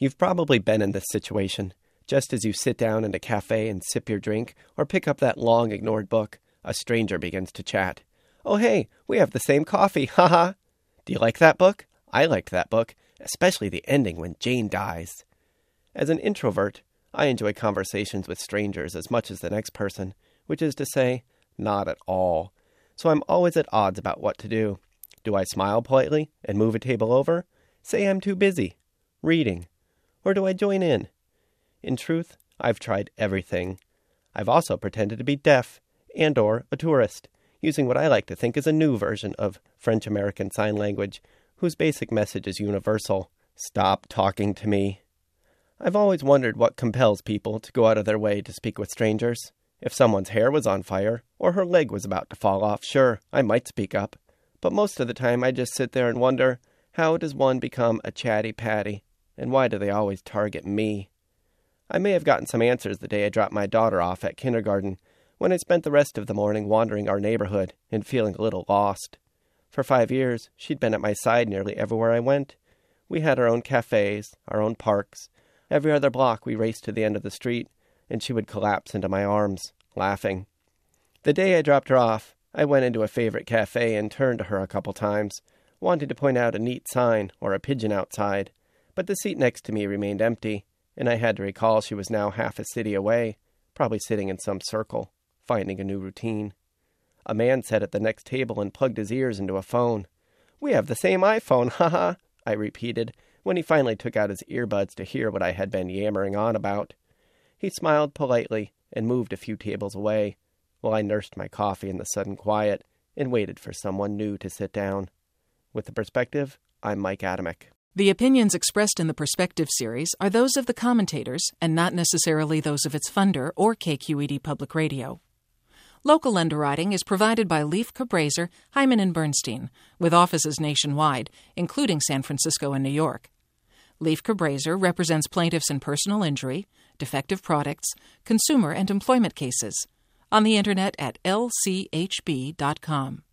You've probably been in this situation. Just as you sit down in a cafe and sip your drink, or pick up that long-ignored book, a stranger begins to chat. "Oh, hey, we have the same coffee, haha. Do you like that book? I liked that book, especially the ending when Jane dies." As an introvert, I enjoy conversations with strangers as much as the next person, which is to say, not at all. So I'm always at odds about what to do. Do I smile politely and move a table over? Say I'm too busy. Reading. Or do I join in? In truth, I've tried everything. I've also pretended to be deaf and/or a tourist, using what I like to think is a new version of French-American Sign Language, whose basic message is universal. Stop talking to me. I've always wondered what compels people to go out of their way to speak with strangers. If someone's hair was on fire, or her leg was about to fall off, sure, I might speak up. But most of the time I just sit there and wonder, how does one become a chatty patty? And why do they always target me? I may have gotten some answers the day I dropped my daughter off at kindergarten, when I spent the rest of the morning wandering our neighborhood and feeling a little lost. For 5 years, she'd been at my side nearly everywhere I went. We had our own cafes, our own parks. Every other block we raced to the end of the street, and she would collapse into my arms, laughing. The day I dropped her off, I went into a favorite cafe and turned to her a couple times, wanting to point out a neat sign or a pigeon outside, but the seat next to me remained empty, and I had to recall she was now half a city away, probably sitting in some circle, finding a new routine. A man sat at the next table and plugged his ears into a phone. "We have the same iPhone, haha," I repeated, when he finally took out his earbuds to hear what I had been yammering on about. He smiled politely and moved a few tables away, while I nursed my coffee in the sudden quiet and waited for someone new to sit down. With the Perspective, I'm Mike Adamek. The opinions expressed in the Perspective series are those of the commentators and not necessarily those of its funder or KQED Public Radio. Local underwriting is provided by Leif Cabraser, Hyman & Bernstein, with offices nationwide, including San Francisco and New York. Leif Cabraser represents plaintiffs in personal injury, defective products, consumer and employment cases. On the Internet at lchb.com.